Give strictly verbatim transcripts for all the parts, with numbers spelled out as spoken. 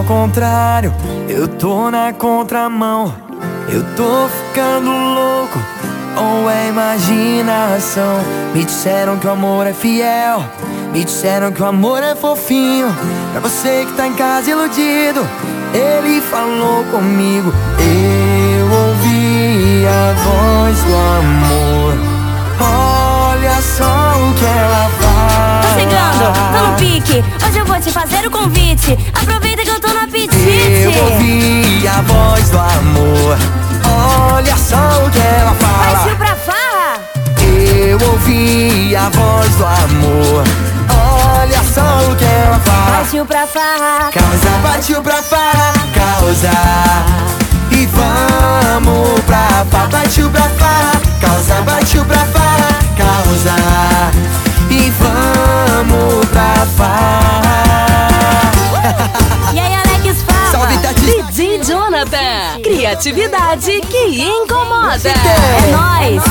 ao contrário, eu tô na contramão. Eu tô ficando louco, ou é imaginação? Me disseram que o amor é fiel, me disseram que o amor é fofinho. Pra você que tá em casa iludido, ele falou comigo. Eu ouvi a voz do amor. Olha só o que ela faz. Tô chegando, tô no pique. Hoje eu vou te fazer o convite. Aproveita que eu tô no apetite. Eu ouvi a voz do amor. Olha só o que ela fala. Partiu pra farra. Eu ouvi a voz do amor. Olha só o que ela fala. Partiu pra farra. Causa, partiu pra farra. Causa. E vamos pra farra. Partiu pra farra. Causa, partiu pra farra. Causa. E vamos pra farra. E aí, Alex, fala. Salve, Tati. D J Jonathan, criatividade que incomoda. É nóis.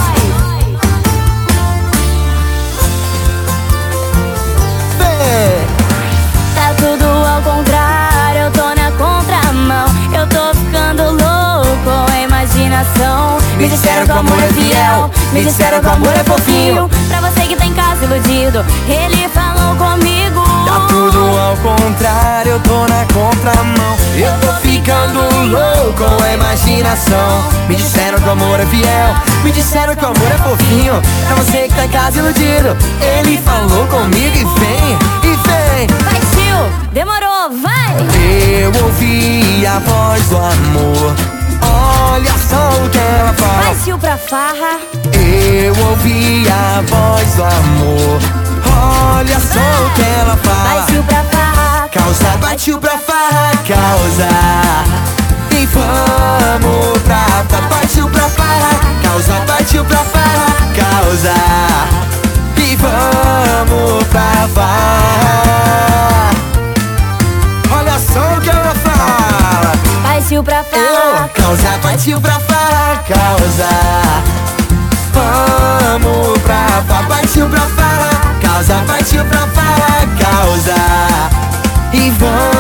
Tá tudo ao contrário, eu tô na contramão. Eu tô ficando louco, é imaginação. Me disseram que o amor é fiel, me disseram que o amor é fofinho. Pra você que tá em casa iludido, ele falou comigo. Tá tudo ao contrário, eu tô na contramão. Eu tô ficando louco, é imaginação. Me disseram que o amor é fiel, me disseram que o amor é fofinho. Pra você que tá em casa iludido, ele falou comigo e vem, e vem. Vai, tio, demorou, vai. Eu ouvi a voz do amor. Olha só o que ela fala. Vai, tio, pra farra. Eu ouvi a voz do amor. Olha só o que ela fala. Vai, tio, pra farra. Causa, partiu pra farra. Causa. E vamos pra farra. Partiu pra farra. Causa, partiu pra farra. Causa. E vamos pra farra. Olha só o que ela fala. Partiu pra farra. Causa, partiu pra farra. Causa. Vamos pra farra. Partiu pra farra. Causa, partiu pra farra. Causa. E vamos